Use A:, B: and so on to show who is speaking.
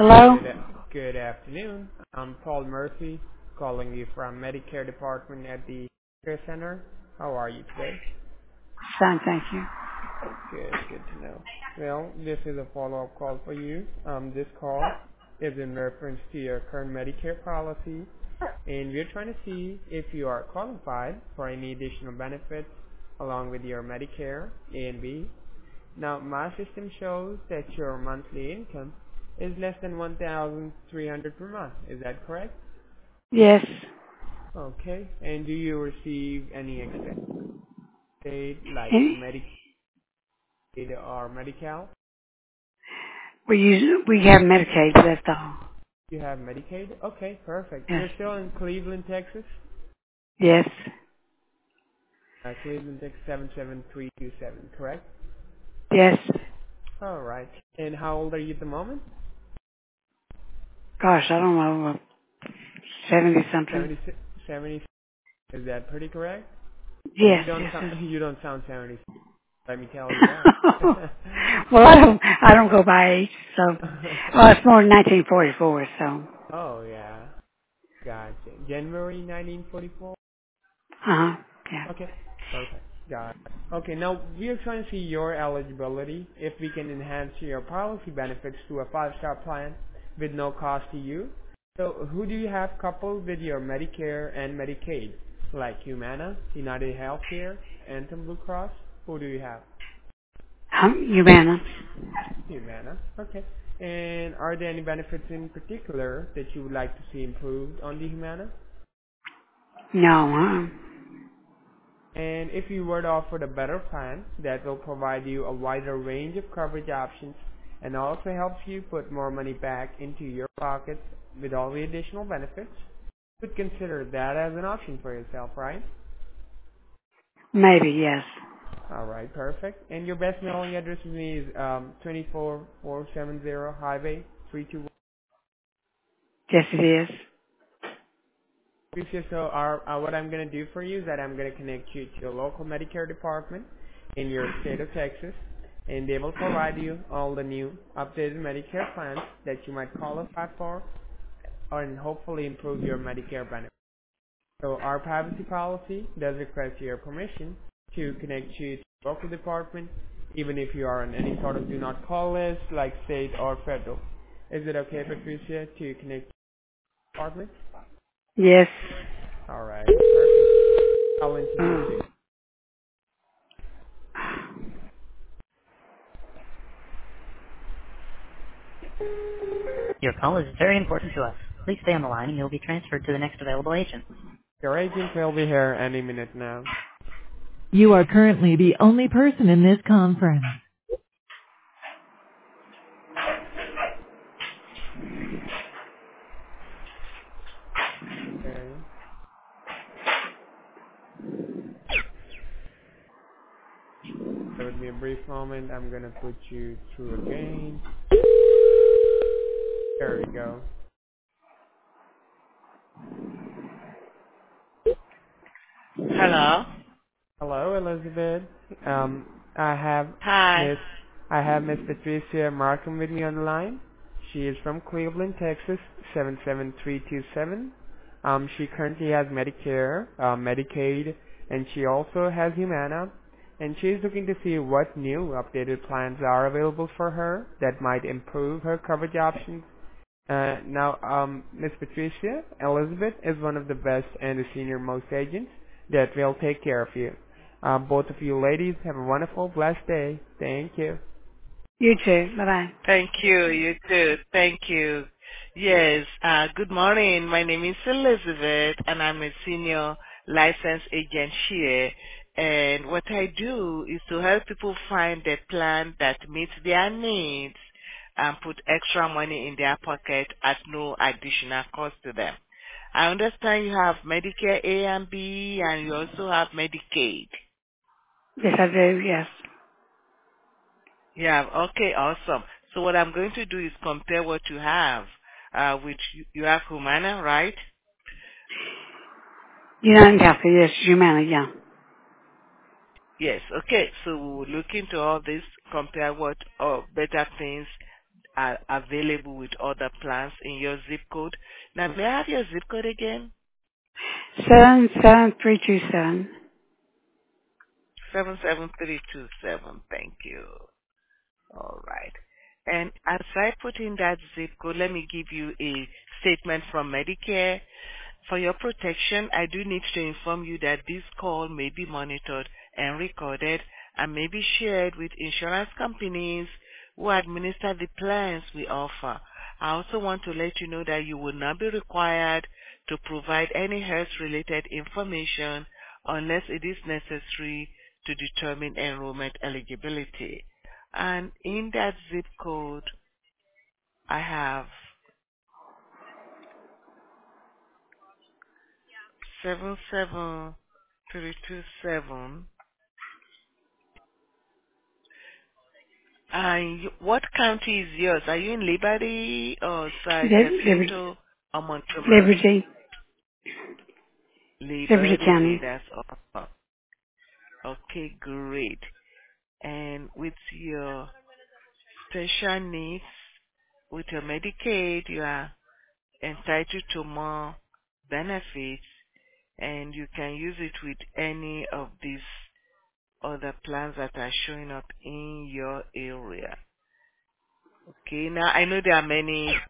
A: Hello?
B: Good afternoon. I'm Paul Murphy, calling you from Medicare Department at the Care Center. How are you today?
A: Fine, thank you.
B: Good to know. Well, this is a follow-up call for you. This call is in reference to your current Medicare policy, and we're trying to see if you are qualified for any additional benefits along with your Medicare A and B. Now, my system shows that your monthly income is less than 1,300 per month. Is that correct?
A: Yes.
B: Okay. And do you receive any extended aid like
A: Eh,
B: Medicaid or Medi-Cal?
A: we have Medicaid, but that's all.
B: You have Medicaid? Okay, perfect.
A: Yes.
B: You're still in Cleveland, Texas?
A: Yes.
B: Cleveland, Texas 77327, correct?
A: Yes.
B: All right. And how old are you at the moment?
A: Gosh, I don't know, 70 something.
B: 70, 70. Is that pretty correct? Because
A: Yes, yes.
B: you don't sound 70. Let me tell you that.
A: Well, I don't go by age, so, well, it's more than 1944, so,
B: Oh yeah, gotcha. January 1944.
A: uh-huh, yeah.
B: Okay, perfect. Got it. Okay, now we are trying to see your eligibility if we can enhance your policy benefits to a five-star plan with no cost to you. So, who do you have coupled with your Medicare and Medicaid, like Humana, United Healthcare, Anthem Blue Cross? Who do you have?
A: Humana.
B: Humana. Okay. And are there any benefits in particular that you would like to see improved on the Humana?
A: No,
B: And if you were to offer a better plan that will provide you a wider range of coverage options and also helps you put more money back into your pockets with all the additional benefits, you would consider that as an option for yourself, right?
A: maybe, yes.
B: Alright, perfect. And your best mailing address with me is 24470 Highway 321.
A: Yes, it is.
B: So what I'm going to do for you is that I'm going to connect you to a local Medicare department in your state of Texas, and they will provide you all the new updated Medicare plans that you might qualify for, and hopefully improve your Medicare benefits. So our privacy policy does request your permission to connect you to the local department, even if you are on any sort of do not call list, like state or federal. Is it okay, Patricia, to connect to the department?
A: Yes.
B: All right, perfect. I'll introduce
A: Uh,
B: you.
C: Your call is very important to us. Please stay on the line and you'll be transferred to the next available agent.
B: Your agent will be here any minute now.
D: You are currently the only person in this conference.
B: Okay. Bear with me a brief moment. I'm gonna put you through again. There we go.
E: Hello.
B: Hello, Elizabeth. I have
E: Hi.
B: Miss Miss Patricia Markham with me on the line. She is from Cleveland, Texas, 77327. She currently has Medicare, Medicaid, and she also has Humana. And she's looking to see what new updated plans are available for her that might improve her coverage options. Miss Patricia, Elizabeth is one of the best and the senior most agents that will take care of you. Both of you ladies have a wonderful, blessed day. Thank you.
A: you too. Bye-bye.
E: Thank you. You too. Thank you. Yes. Good morning. My name is Elizabeth, and I'm a senior license agent here. And what I do is to help people find a plan that meets their needs and put extra money in their pocket at no additional cost to them. I understand you have Medicare A and B, and you also have Medicaid.
A: Yes, I do, yes.
E: Yeah, okay, awesome. So what I'm going to do is compare what you have, which you have Humana, right?
A: United Healthcare, yes, Humana, yeah.
E: Yes, okay. So we'll look into all this, compare what better things are available with other plans in your zip code. Now, may I have your zip code again?
A: 77327.
E: 77327. Thank you. All right. And as I put in that zip code, let me give you a statement from Medicare. For your protection, I do need to inform you that this call may be monitored and recorded and may be shared with insurance companies who administer the plans we offer. I also want to let you know that you will not be required to provide any health-related information unless it is necessary to determine enrollment eligibility. And in that zip code, I have 77327. And what county is yours? Are you in Liberty or San
A: Liberty.
E: Jacinto or Montgomery?
A: Liberty. Liberty
E: Liberty,
A: County.
E: that's all. Okay, great. And with your special needs, with your Medicaid, you are entitled to more benefits, and you can use it with any of these other plans that are showing up in your area. Okay, now I know there are many